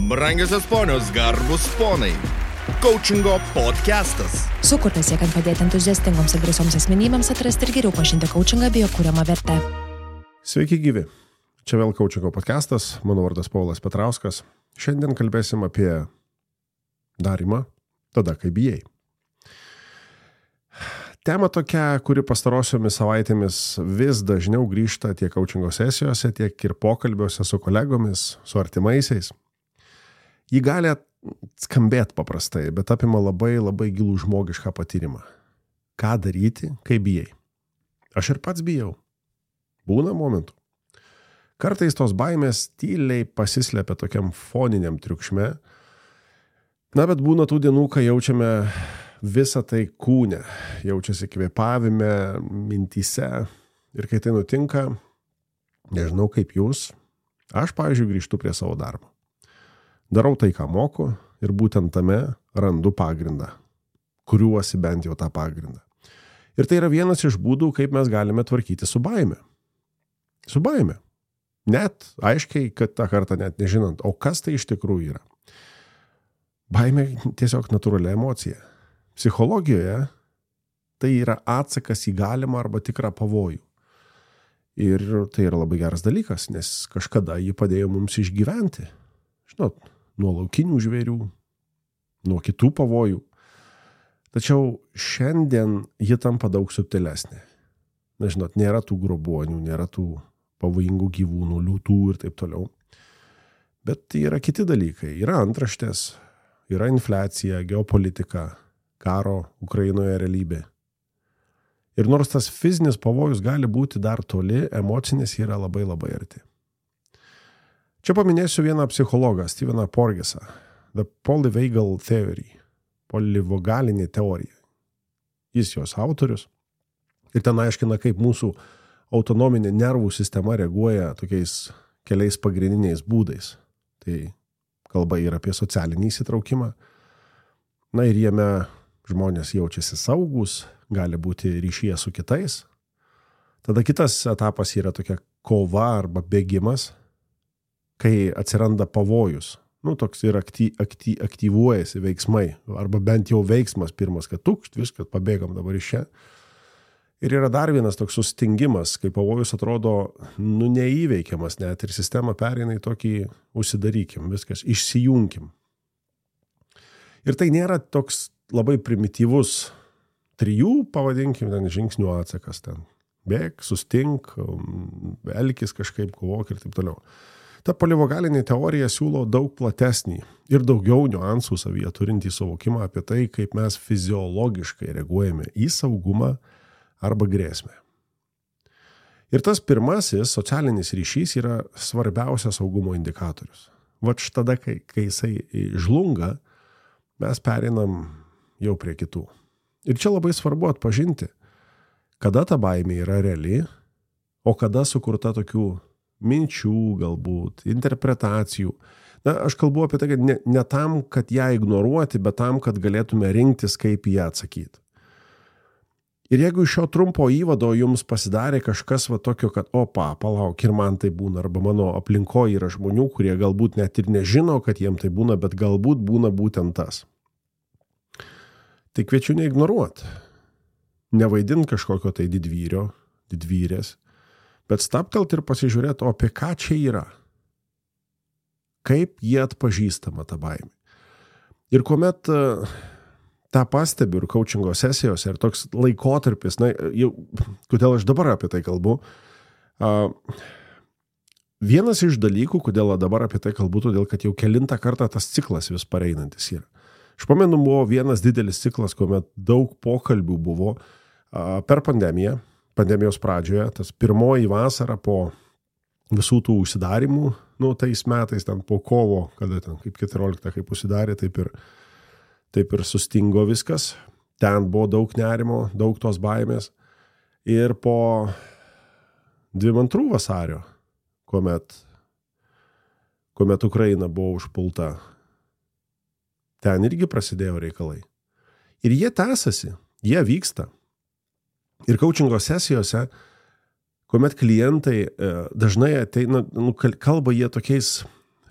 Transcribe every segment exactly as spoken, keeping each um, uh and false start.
Brangiosios ponios, garbus ponai. Coachingo podcastas. Sukurtas siekiant padėti entuziastingoms ir drąsioms asmenybėms atrasti ir geriau pažinti coachingą bei jo kuriamą vertę. Sveiki gyvi. Čia vėl Coachingo podcastas. Mano vardas Paulas Petrauskas. Šiandien kalbėsim apie darymą tada, kai bijai. Tema tokia, kuri pastarosiomis savaitėmis vis dažniau grįžta tiek coachingo sesijose, tiek ir pokalbiuose su kolegomis, su artimaisiais. Ji gali skambėti paprastai, bet apima labai labai gilų žmogišką patyrimą. Ką daryti, kai bijai? Aš ir pats bijau. Būna momentų. Kartais tos baimės tyliai pasislepia tokiam foniniam triukšme. Na, bet būna tų dienų, kai jaučiame visą tai kūne, jaučiasi kvėpavime, mintyse. Ir kai tai nutinka, nežinau kaip jūs, aš, pavyzdžiui, grįžtu prie savo darbo. Darau tai, ką moku, ir būtent tame randu pagrindą. Kuriuosi bent jau tą pagrindą. Ir tai yra vienas iš būdų, kaip mes galime tvarkyti su baime. Su baime. Net aiškiai, kad tą kartą net nežinant, o kas tai iš tikrųjų yra. Baimė tiesiog natūrali emocija. Psichologijoje tai yra atsakas į galimą arba tikrą pavojų. Ir tai yra labai geras dalykas, nes kažkada jį padėjo mums išgyventi. Žinot, nuo laukinių žvėrių, nuo kitų pavojų. Tačiau šiandien ji tampa daug subtilesnė. Na, žinot, nėra tų grobuonių, nėra tų pavojingų gyvūnų, liūtų ir taip toliau. Bet yra kiti dalykai. Yra antraštės, yra infliacija, geopolitika, karo Ukrainoje realybė. Ir nors tas fizinis pavojus gali būti dar toli, emocinis yra labai labai arti. Čia paminėsiu vieną psichologą, Steveną Porgesą, The Polyvagal Theory, polyvogalinė teorija. Jis jos autorius. Ir ten aiškina, kaip mūsų autonominė nervų sistema reaguoja tokiais keliais pagrindiniais būdais. Tai kalba yra apie socialinį įsitraukimą. Na ir jame žmonės jaučiasi saugus, gali būti ryšyje su kitais. Tada kitas etapas yra tokia kova arba bėgimas, kai atsiranda pavojus. Nu, toks ir akty, akty, aktyvuojasi veiksmai, arba bent jau veiksmas pirmas, kad tukšt, viskas, pabėgam dabar iš čia. Ir yra dar vienas toks sustingimas, kai pavojus atrodo, nu, neįveikiamas net ir sistema pereina į tokį užsidarykim, viskas, išsijunkim. Ir tai nėra toks labai primityvus trijų, pavadinkim, ten žingsnių atsakas, ten bėk, sustink, elkis kažkaip, kovok ir taip toliau. Ta polyvogalinė teorija siūlo daug platesnį ir daugiau niuansų savyje turintį suvokimą apie tai, kaip mes fiziologiškai reaguojame į saugumą arba grėsmę. Ir tas pirmasis socialinis ryšys yra svarbiausias saugumo indikatorius. Vat štada, kai, kai jisai žlunga, mes pereinam jau prie kitų. Ir čia labai svarbu atpažinti, kada ta baimė yra reali, o kada sukurta tokių minčių galbūt, interpretacijų. Na, aš kalbu apie tai, kad ne, ne tam, kad ją ignoruoti, bet tam, kad galėtume rinktis, kaip ją atsakyti. Ir jeigu iš šio trumpo įvado jums pasidarė kažkas va tokio, kad opa, palauk, ir man tai būna, arba mano aplinkoje yra žmonių, kurie galbūt net ir nežino, kad jiem tai būna, bet galbūt būna būtent tas. Tai kviečiu neignoruoti. Nevaidint kažkokio tai didvyrio, didvyrės, bet staptelt ir pasižiūrėti, o apie ką čia yra. Kaip jie atpažįstama ta baimė. Ir kuomet uh, tą pastebiu ir coachingo sesijose, ir toks laikotarpis, na, jau, kodėl aš dabar apie tai kalbu, uh, vienas iš dalykų, kodėl dabar apie tai kalbu, todėl kad jau kelintą kartą tas ciklas vis pareinantis yra. Aš pamenu, buvo vienas didelis ciklas, kuomet daug pokalbių buvo uh, per pandemiją, pandemijos pradžioje, tas pirmoji vasara po visų tų užsidarimų, nu, tais metais, ten po kovo, kada ten kaip keturioliktą, kaip užsidarė, taip ir, taip ir sustingo viskas. Ten buvo daug nerimo, daug tos baimės. Ir po dvidešimt antrų vasario, kuomet, kuomet Ukraina buvo užpulta, ten irgi prasidėjo reikalai. Ir jie tęsiasi, jie vyksta. Ir coachingo sesijose, kuomet klientai dažnai ateina, nu, kalba jie tokiais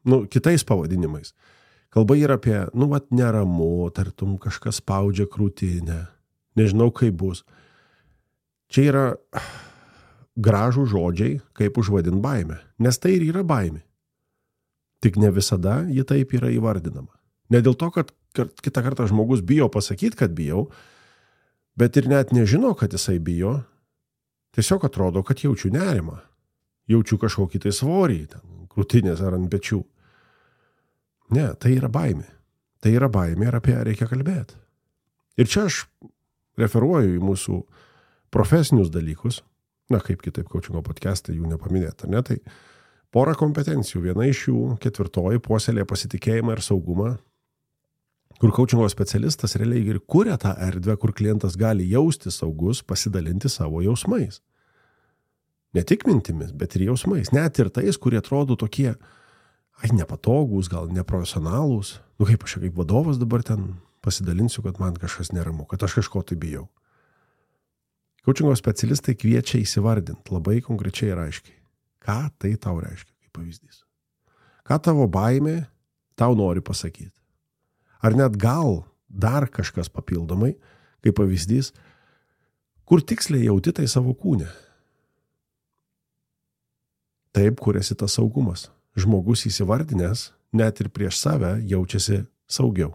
nu, kitais pavadinimais. Kalba yra apie, nu, vat neramu, tartum kažkas spaudžia krūtinę, nežinau kaip bus. Čia yra gražų žodžiai, kaip užvadint baimę, nes tai ir yra baimė. Tik ne visada ji taip yra įvardinama. Ne dėl to, kad kitą kartą žmogus bijo pasakyti, kad bijau, bet ir net nežino, kad jisai bijo, tiesiog atrodo, kad jaučiu nerimą, jaučiu kažkokį tai svorį, ten, krūtinės ar ant pečių. Ne, tai yra baimė. Tai yra baimė ir apie ją reikia kalbėti. Ir čia aš referuoju į mūsų profesinius dalykus, na kaip kitaip coachingo podcastai, jų nepaminėta, ne? Tai porą kompetencijų, viena iš jų, ketvirtoji, puoselėja pasitikėjimą ir saugumą, kur coachingo specialistas realiai ir kuria tą erdvę, kur klientas gali jausti saugus, pasidalinti savo jausmais. Ne tik mintimis, bet ir jausmais, net ir tais, kurie atrodo tokie ai, nepatogūs, gal neprofesionalūs. Nu kaip aš kaip vadovas dabar ten pasidalinsiu, kad man kažkas neramu, kad aš kažko tai bijau. Coachingo specialistai kviečia įsivardinti labai konkrečiai ir aiškiai. Ką tai tau reiškia, kaip pavyzdys? Ką tavo baimė tau nori pasakyti? Ar net gal dar kažkas papildomai, kaip pavyzdys, kur tiksliai jauti tai savo kūne? Taip kuriasi tas saugumas. Žmogus įsivardinęs, net ir prieš save jaučiasi saugiau.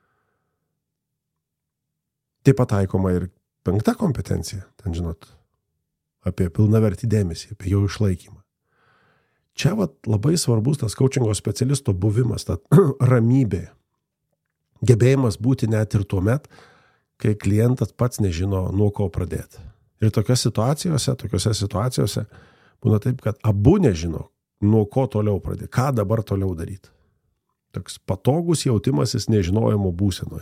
Taip pat taikoma ir penkta kompetencija, ten žinot, apie pilnavertį dėmesį, apie jo išlaikymą. Čia vat, labai svarbus tas coachingo specialisto buvimas, ta ramybė, gebėjimas būti net ir tuo met, kai klientas pats nežino, nuo ko pradėti. Ir tokiose situacijose, tokiose situacijose būna taip, kad abu nežino, nuo ko toliau pradėti, ką dabar toliau daryti. Toks patogus jautimasis nežinojimo būsenoje.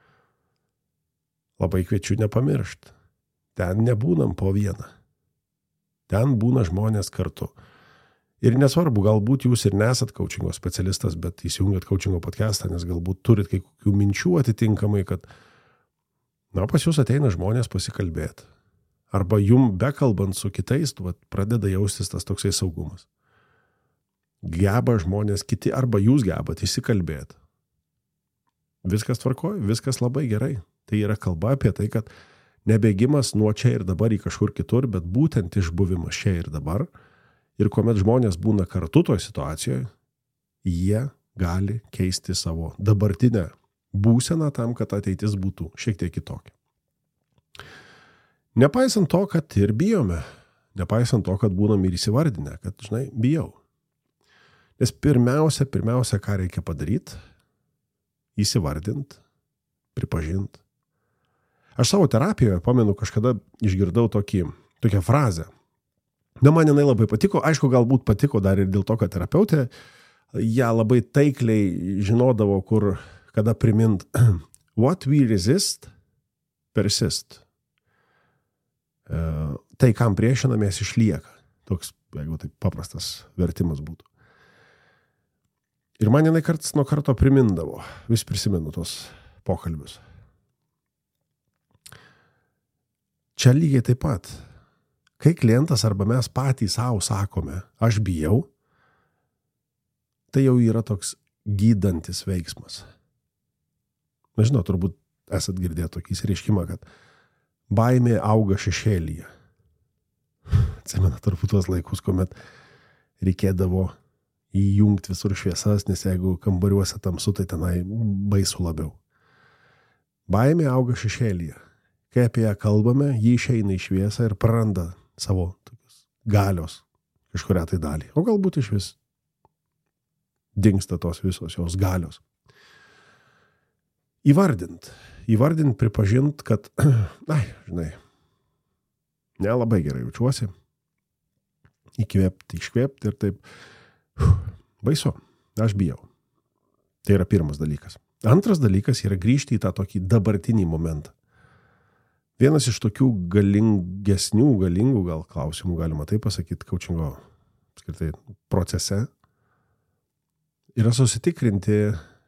Labai kviečiu nepamiršti. Ten nebūnam po vieną. Ten būna žmonės kartu. Ir nesvarbu, galbūt jūs ir nesat coachingo specialistas, bet įsijungiat coachingo podcastą, nes galbūt turit kai kokių minčių atitinkamai, kad na, pas jūs ateina žmonės pasikalbėti. Arba jum bekalbant su kitais, vat, pradeda jaustis tas toksai saugumas. Geba žmonės kiti, arba jūs gebat įsikalbėti. Viskas tvarkoja, viskas labai gerai. Tai yra kalba apie tai, kad nebėgimas nuo čia ir dabar į kažkur kitur, bet būtent išbuvimas čia ir dabar. Ir kuomet žmonės būna kartu toje situacijoje, jie gali keisti savo dabartinę būseną tam, kad ateitis būtų šiek tiek kitokia. Nepaisant to, kad ir bijome, nepaisant to, kad būnam ir įsivardinę, kad, žinai, bijau. Nes pirmiausia, pirmiausia, ką reikia padaryti, įsivardinti, pripažinti. Aš savo terapijoje, pamenu, kažkada išgirdau tokį, tokią frazę. Na, man jinai labai patiko, aišku, galbūt patiko dar ir dėl to, kad terapeutė ją labai taikliai žinodavo, kur, kada primint, what we resist, persist. E, tai, kam priešinamės, išlieka. Toks, jeigu tai paprastas vertimas būtų. Ir man jinai karts nuo karto primindavo, vis prisimenu tos pokalbius. Čia lygiai taip pat. Kai klientas arba mes patys savo sakome, aš bijau, tai jau yra toks gydantis veiksmas. Na, žinau, turbūt esat girdėję tokį išreiškimą, kad baimė auga šešėlyje. Atsimena turbūt tuos laikus, kuomet reikėdavo įjungti visur šviesas, nes jeigu kambariuose tamsu, tai tenai baisu labiau. Baimė auga šešėlyje. Kai apie ją kalbame, ji išeina į šviesą ir praranda savo galios kažkurią tai dalį. O galbūt iš vis dingsta tos visos jos galios. Įvardint. Įvardint, pripažint, kad, ai, žinai, nelabai gerai jaučiuosi. Įkvėpti, iškvėpti ir taip. Baisu, aš bijau. Tai yra pirmas dalykas. Antras dalykas yra grįžti į tą tokį dabartinį momentą. Vienas iš tokių galingesnių, galingų gal klausimų, galima taip pasakyti, coachingo skirtai procese, yra susitikrinti,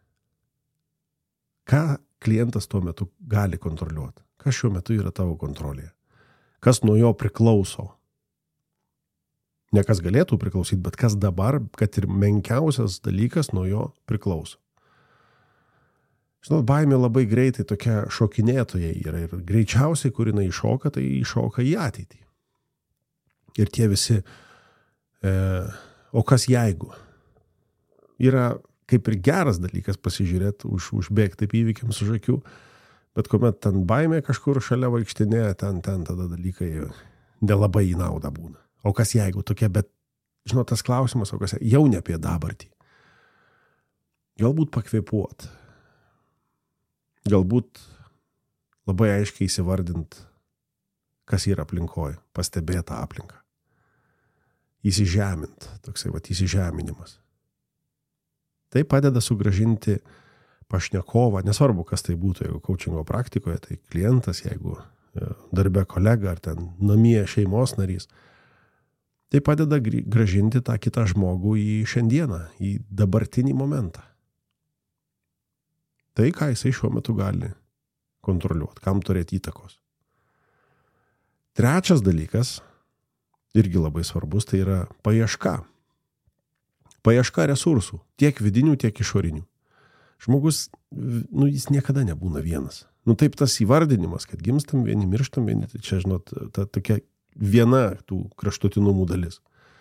ką klientas tuo metu gali kontroliuoti. Kas šiuo metu yra tavo kontrolėje. Kas nuo jo priklauso. Ne kas galėtų priklausyti, bet kas dabar, kad ir menkiausias dalykas nuo jo priklauso. Žinot, baimė labai greitai tokia šokinėtoja yra ir greičiausiai, kur jinai iššoka, tai iššoka į ateitį. Ir tie visi, e, o kas jeigu? Yra kaip ir geras dalykas pasižiūrėti, už, užbėgti taip įvykiams už akių, bet kuomet ten baimė kažkur šalia vaikštinėje, ten, ten tada dalykai nelabai į naudą būna. O kas jeigu tokia, bet, žinot, tas klausimas, o kas jau ne apie dabartį. Galbūt pakvėpuot. Galbūt labai aiškiai įsivardint, kas yra aplinkoje, pastebėta aplinka. Įsižemint, toksai vat įsižeminimas. Tai padeda sugrąžinti pašnekovą, nesvarbu, kas tai būtų, jeigu coachingo praktikoje, tai klientas, jeigu darbe kolega ar ten namie šeimos narys. Tai padeda grąžinti tą kitą žmogų į šiandieną, į dabartinį momentą. Tai, ką jisai šiuo metu gali kontroliuoti, kam turėti įtakos. Trečias dalykas, irgi labai svarbus, tai yra paieška. Paieška resursų, tiek vidinių, tiek išorinių. Žmogus, nu, jis niekada nebūna vienas. Nu, taip tas įvardinimas, kad gimstam vieni, mirštam vieni, tai čia, žinot, ta tokia viena tų kraštutinumų dalis.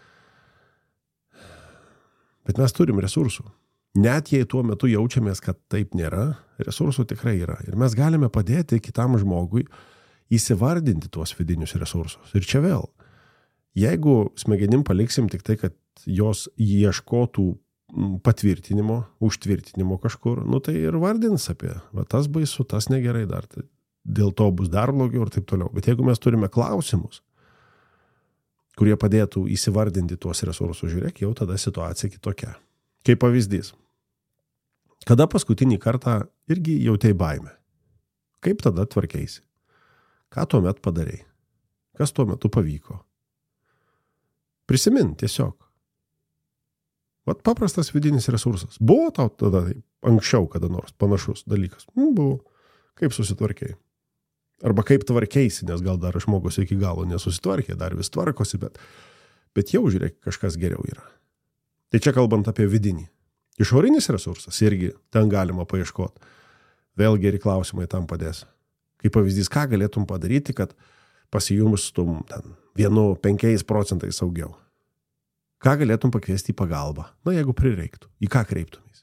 Bet mes turim resursų. Net jei tuo metu jaučiamės, kad taip nėra, resursų tikrai yra. Ir mes galime padėti kitam žmogui įsivardinti tuos vidinius resursus. Ir čia vėl, jeigu smegenim paliksim tik tai, kad jos ieškotų patvirtinimo, užtvirtinimo kažkur, nu tai ir vardins apie, va tas baisu, tas negerai dar, tai dėl to bus dar blogiau ir taip toliau. Bet jeigu mes turime klausimus, kurie padėtų įsivardinti tuos resursus, žiūrėk, jau tada situacija kitokia. Kaip pavyzdys. Kada paskutinį kartą irgi jautei baimę? Kaip tada tvarkeisi? Ką tuomet padarei? Kas tuo metu pavyko? Prisimint tiesiog. Vat paprastas vidinis resursas. Buvo tau tada anksčiau kada nors panašus dalykas? Buvo. Kaip susitvarkėjai? Arba kaip tvarkeisi, nes gal dar žmogus iki galo nesusitvarkė, dar vis tvarkosi, bet, bet jau žiūrėk, kažkas geriau yra. Tai čia kalbant apie vidinį. Išorinis resursas irgi ten galima paieškoti. Vėl geri klausimai tam padės. Kaip pavyzdys, ką galėtum padaryti, kad pasijustum ten vienu penkiais procentais saugiau. Ką galėtum pakviesti į pagalbą? Na, jeigu prireiktų. Į ką kreiptumės?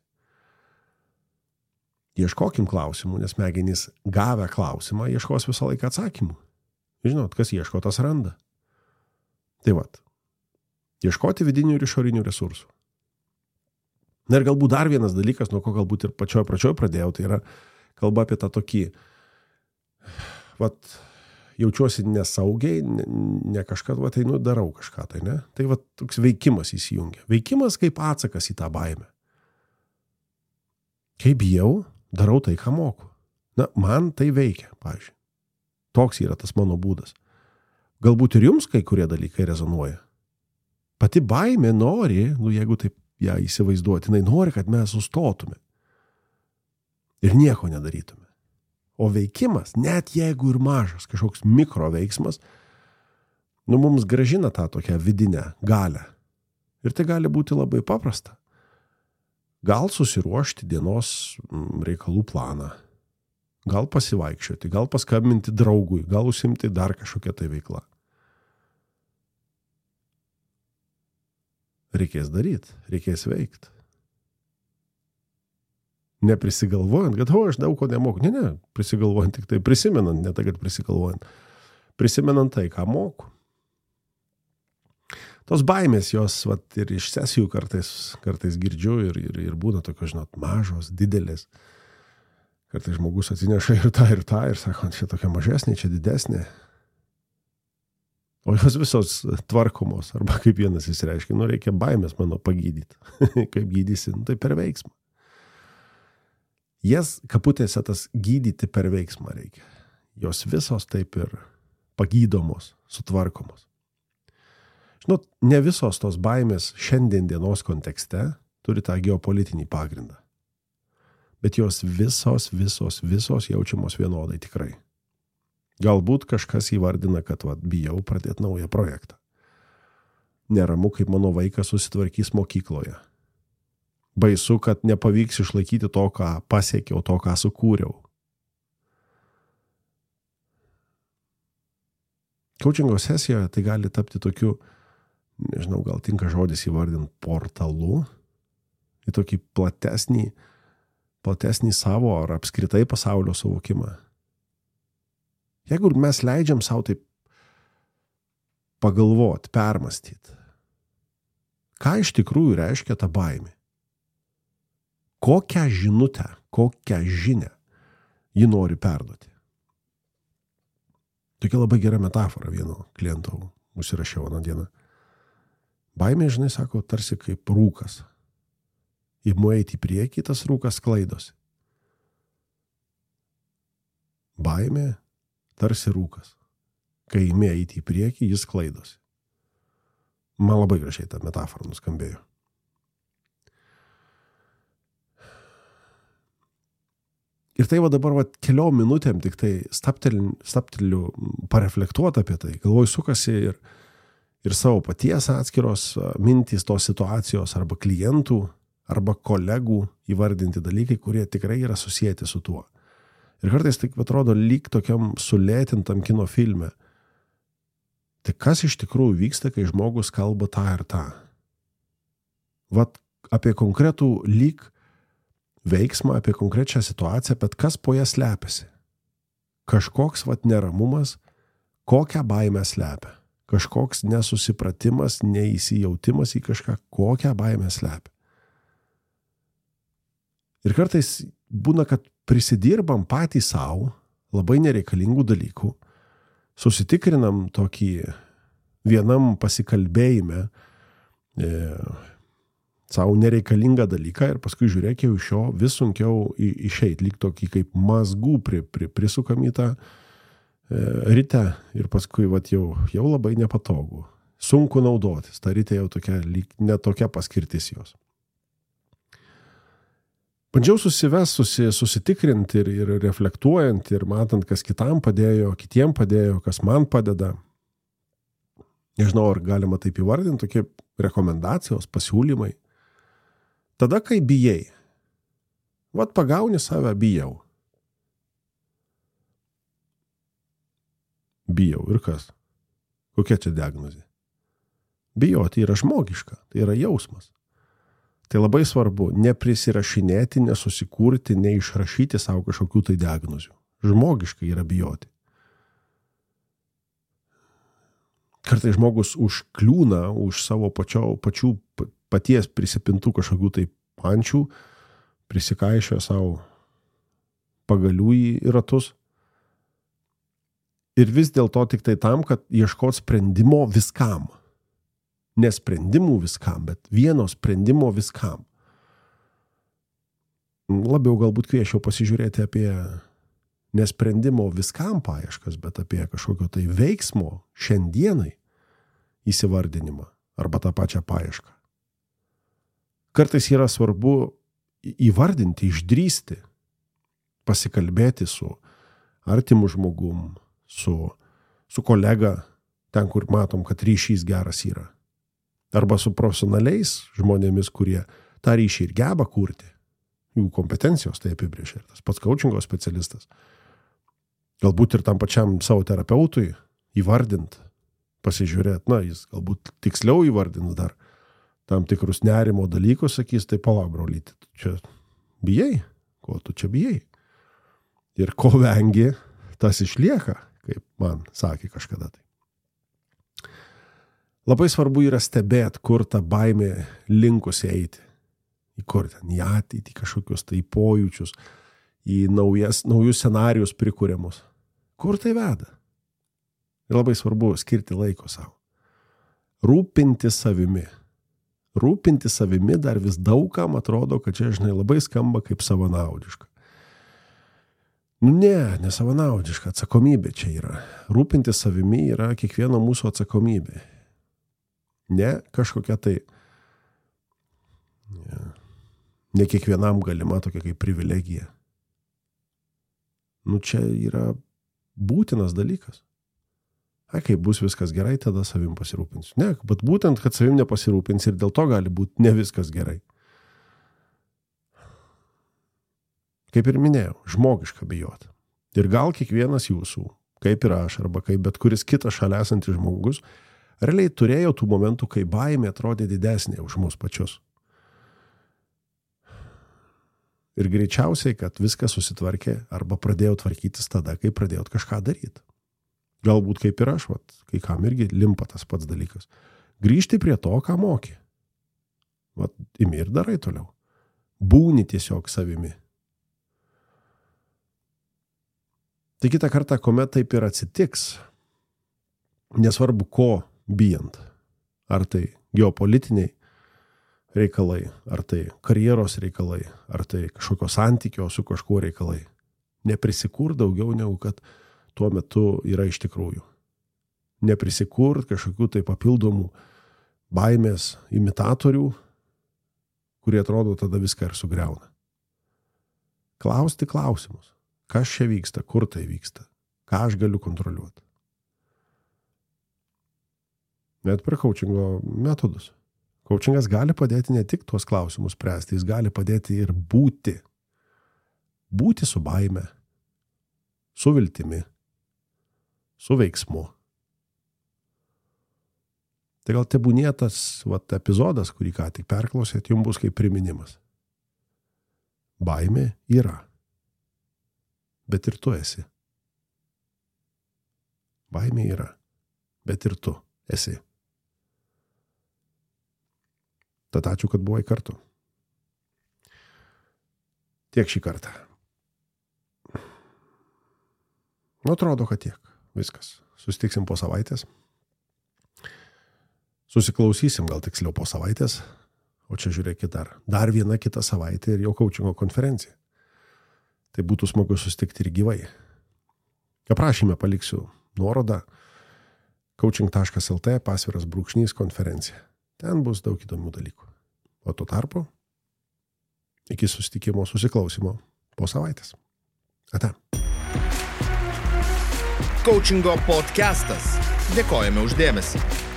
Ieškokim klausimų, nes smegenys gavę klausimą ieškos visą laiką atsakymų. Žinot, kas ieško, tas randa. Tai vat. Ieškoti vidinių ir išorinių resursų. Na ir galbūt dar vienas dalykas, nuo ko galbūt ir pačioj pradžioj pradėjau, tai yra kalba apie tą tokį, vat, jaučiuosi nesaugiai, ne, ne kažką, vat, tai nu darau kažką, tai ne? Tai vat, toks veikimas įsijungia. Veikimas kaip atsakas į tą baimę. Kaip bijau, darau tai, ką moku. Na, man tai veikia, pavyzdžiui. Toks yra tas mano būdas. Galbūt ir jums kai kurie dalykai rezonuoja. Pati baimė nori, nu jeigu taip ją įsivaizduoti, jinai nori, kad mes sustotume. Ir nieko nedarytume. O veikimas, net jeigu ir mažas, kažkoks mikro veiksmas, nu mums grąžina tą tokią vidinę galią. Ir tai gali būti labai paprasta. Gal susiruošti dienos reikalų planą, gal pasivaikščioti, gal paskambinti draugui, gal užsimti dar kažkokią tai veiklą. Reikės daryti, reikės veikti. Neprisigalvojant, kad o, aš daug ko nemoku. Ne, ne, prisigalvojant tik tai, prisimenant, ne tai, kad prisigalvojant. Prisimenant tai, ką moku. Tos baimės, jos vat, ir iš sesijų kartais, kartais girdžiu ir, ir, ir būna tokios, žinot, mažos, didelės. Kartais žmogus atsineša ir tą, ir tą, ir sako, čia tokia mažesnė, čia didesnė. O jos visos tvarkomos, arba kaip vienas jis reiškia, nu reikia baimės mano pagydyti. Kaip gydysi, nu, tai per veiksmą. Jas kaputėse tas gydyti per veiksmą reikia. Jos visos taip ir pagydomos, sutvarkomos. Žinot, ne visos tos baimės šiandien dienos kontekste turi tą geopolitinį pagrindą. Bet jos visos, visos, visos jaučiamos vienodai tikrai. Galbūt kažkas įvardina, kad vat, bijau pradėti naują projektą. Neramu, kaip mano vaikas susitvarkys mokykloje. Baisu, kad nepavyks išlaikyti to, ką pasiekiau, to, ką sukūriau. Coachingo sesijoje tai gali tapti tokiu, nežinau, gal tinka žodis įvardinti portalu, į tokį platesnį, platesnį savo ar apskritai pasaulio suvokimą. Jeigu mes leidžiam savo taip pagalvoti, permastyti, ką iš tikrųjų reiškia ta baimė? Kokią žinutę, kokią žinią ji nori perduoti? Tokia labai gera metafora vieno kliento užsirašiau aną dieną. Baimė, žinai, sako, tarsi kaip rūkas. Imu eiti į priekį, tas rūkas sklaidosi. Baimė tarsi rūkas. Kai imi eiti į priekį, jis sklaidosi. Man labai gražiai ta metafora nuskambėjo. Ir tai va dabar va, keliom minutėm tik tai stapteliu, stapteliu pareflektuoti apie tai. Galvoju, sukasi ir, ir savo paties atskiros mintys tos situacijos arba klientų, arba kolegų įvardinti dalykai, kurie tikrai yra susijęti su tuo. Ir kartais tik atrodo lyg tokiam sulėtintam kino filme. Tai kas iš tikrųjų vyksta, kai žmogus kalba tą ir tą? Vat apie konkretų lyg veiksmą, apie konkrečią situaciją, bet kas po ją slepiasi? Kažkoks vat neramumas, kokią baimę slepia. Kažkoks nesusipratimas, neįsijautimas į kažką, kokią baimę slepia. Ir kartais būna, kad prisidirbam patys savo labai nereikalingų dalykų, susitikrinam tokį vienam pasikalbėjime e, savo nereikalingą dalyką ir paskui žiūrėk jau iš jo vis sunkiau išeit, lyg tokį kaip mazgų pri, pri, prisukam į tą e, rytę ir paskui vat, jau, jau labai nepatogu. Sunku naudotis, ta rytė jau tokia, lyg netokia paskirtis jos. Bandžiau susives, susi, susitikrinti ir, ir reflektuojant ir matant, kas kitam padėjo, kitiem padėjo, kas man padeda. Nežinau, ar galima taip įvardinti, tokie rekomendacijos, pasiūlymai. Tada, kai bijai, vat pagauni save, bijau. Bijau ir kas? Kokia čia diagnozė? Bijoti yra žmogiška, tai yra jausmas. Tai labai svarbu neprisirašinėti, nesusikurti, neišrašyti savo kažkokių tai diagnozių. Žmogiškai yra bijoti. Kartais žmogus užkliūna už savo pačio, pačių paties prisipintų kažkokių tai pančių, prisikaišio savo pagalių į ratus. Ir vis dėlto tik tai tam, kad ieškot sprendimo viskam. Ne sprendimų viskam, bet vieno sprendimo viskam. Labiau galbūt kvieščiau pasižiūrėti apie nesprendimo viskam paieškas, bet apie kažkokio tai veiksmo šiandienai įsivardinimą arba tą pačią paiešką. Kartais yra svarbu įvardinti, išdrįsti, pasikalbėti su artimu žmogum, su, su kolega, ten, kur matom, kad ryšys geras yra. Arba su profesionaliais žmonėmis, kurie tą ryšį ir geba kurti. Jų kompetencijos tai apibrėžia. Tas pats coachingo specialistas. Galbūt ir tam pačiam savo terapeutui įvardint, pasižiūrėti, na, jis galbūt tiksliau įvardins dar tam tikrus nerimo dalykus, sakys, tai palauk, brolyti, tu čia bijai, ko tu čia bijai. Ir ko vengi, tas išlieka, kaip man sakė kažkada tai. Labai svarbu yra stebėti, kur ta baimė linkusi eiti. Į kur ten, į ateitį, kažkokius tai pojūčius, į naujas, naujus scenarijus prikūriamus. Kur tai veda? Ir labai svarbu skirti laiko savo. Rūpinti savimi. Rūpinti savimi dar vis daugam atrodo, kad čia, žinai, labai skamba kaip savanaudiška. Nu ne, ne savanaudiška, atsakomybė čia yra. Rūpinti savimi yra kiekvieno mūsų atsakomybė. Ne kažkokia tai, ne, ne kiekvienam galima tokia kaip privilegija. Nu čia yra būtinas dalykas. ai, kai bus viskas gerai, tada savim pasirūpinsiu. Ne, bet būtent, kad savim nepasirūpins ir dėl to gali būti ne viskas gerai. Kaip ir minėjau, žmogiška bijoti. Ir gal kiekvienas jūsų, kaip ir aš, arba kaip bet kuris kitas šalia esantis žmogus, realiai turėjo tų momentų, kai baimė atrodė didesnė už mus pačius. Ir greičiausiai, kad viskas susitvarkė arba pradėjau tvarkytis tada, kai pradėjot kažką daryti. Galbūt kaip ir aš, vat, kai kam irgi limpa tas pats dalykas. Grįžti prie to, ką moki. Vat, imi ir darai toliau. Būni tiesiog savimi. Tai kitą kartą, kuomet taip ir atsitiks, nesvarbu ko bijant. Ar tai geopolitiniai reikalai, ar tai karjeros reikalai, ar tai kažkokio santykio su kažkuo reikalai. Neprisikur daugiau negu kad tuo metu yra iš tikrųjų. Neprisikurt kažkokių tai papildomų baimės imitatorių, kurie atrodo tada viską ir sugriauna. Klausti klausimus. Kas čia vyksta, kur tai vyksta, ką aš galiu kontroliuoti. Net per coachingo metodus. Coachingas gali padėti ne tik tuos klausimus spręsti, jis gali padėti ir būti. Būti su baime, su viltimi, su veiksmu. Tai gal tebūnie tas vat, epizodas, kurį ką tik perklausėt, jums bus kaip priminimas. Baimė yra, bet ir tu esi. Baimė yra, bet ir tu esi. Tad ačiū, kad buvai kartu. Tiek šį kartą. Nu, atrodo, kad tiek. Viskas. Susitiksim po savaitės. Susiklausysim gal tiksliau po savaitės. O čia žiūrėkit dar. Dar viena kita savaitė ir jau coachingo konferencija. Tai būtų smagu susitikti ir gyvai. Aprašyme paliksiu nuorodą coaching taškas lt pasviras brūkšnys konferencija. Ten bus daug įdomių dalykų. O tuo tarpu iki susitikimo, susiklausimo po savaitės. Ate. Coachingo podcastas. Dėkojame už dėmesį.